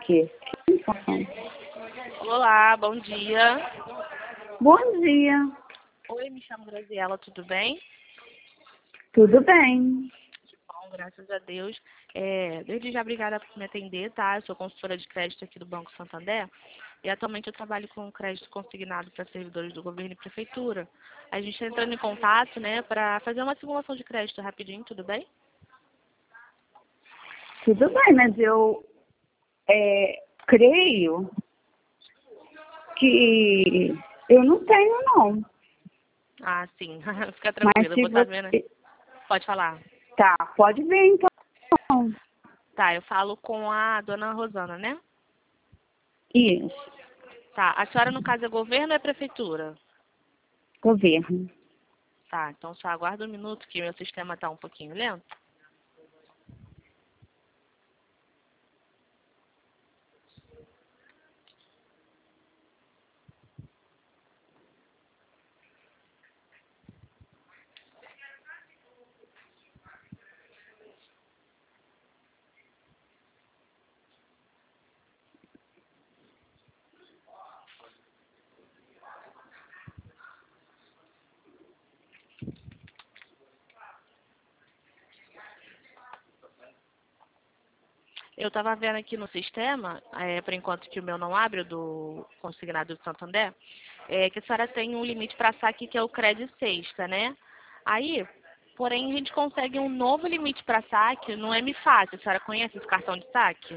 quê? Que informação? Olá, bom dia. Bom dia. Oi, me chamo Graziela, tudo bem? Tudo bem? Bom, graças a Deus. Desde já, obrigada por me atender, tá? Eu sou consultora de crédito aqui do Banco Santander e atualmente eu trabalho com crédito consignado para servidores do governo e prefeitura. A gente está entrando em contato, né, para fazer uma simulação de crédito rapidinho, tudo bem? Tudo bem, mas eu creio que eu não tenho, não. Ah, sim. Fica Mas tranquila, eu se vou estar vendo. você... Pode falar. Tá, pode ver então. Tá, eu falo com a dona Rosana, né? Isso, Tá, a senhora no caso é governo ou é prefeitura? governo. Tá, então só aguarda um minuto que meu sistema tá um pouquinho lento. Eu estava vendo aqui no sistema, por enquanto que o meu não abre, o do consignado do Santander, que a senhora tem um limite para saque que é o crédito sexta, né? Aí, porém, a gente consegue um novo limite para saque no MFAC. A senhora conhece esse cartão de saque?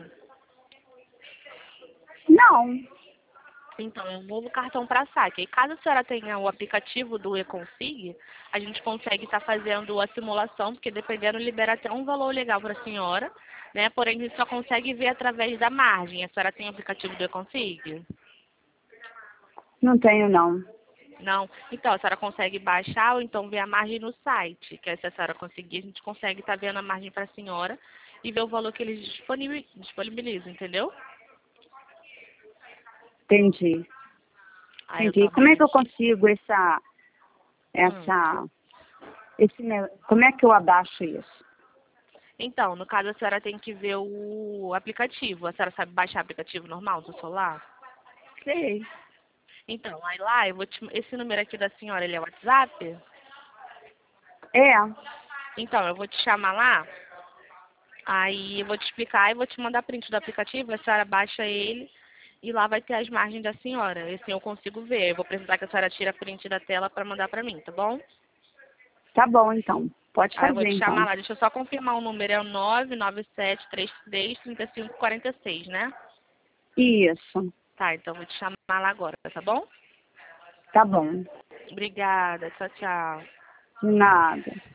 Não, Então, é um novo cartão para saque. E caso a senhora tenha o aplicativo do eConsig, a gente consegue estar fazendo a simulação, porque dependendo libera até um valor legal para a senhora, né? Porém, a gente só consegue ver através da margem. A senhora tem o aplicativo do eConsig? não tenho, não. Não? Então, a senhora consegue baixar ou então ver a margem no site, que aí, se a senhora conseguir, a gente consegue estar vendo a margem para a senhora e ver o valor que eles disponibilizam, entendeu? Entendi. Aí eu Entendi. tava Como é vendo que eu aqui. consigo Hum. como é que eu abaixo isso? Então, no caso, a senhora tem que ver o aplicativo. A senhora sabe baixar aplicativo normal do celular? Sei. Então, aí lá, esse número aqui da senhora, ele é WhatsApp? É, Então, eu vou te chamar lá, aí eu vou te explicar e vou te mandar print do aplicativo, a senhora baixa ele e lá vai ter as margens da senhora. E assim eu consigo ver. Eu vou precisar que a senhora tire a print da tela para mandar para mim, tá bom? tá bom então. Pode Aí eu vou fazer te chamar então. lá. Deixa eu só confirmar o número. É o 997333545, né? Isso. Tá, então eu vou te chamar lá agora, tá bom? Tá bom. Obrigada. Tchau, tchau. De nada.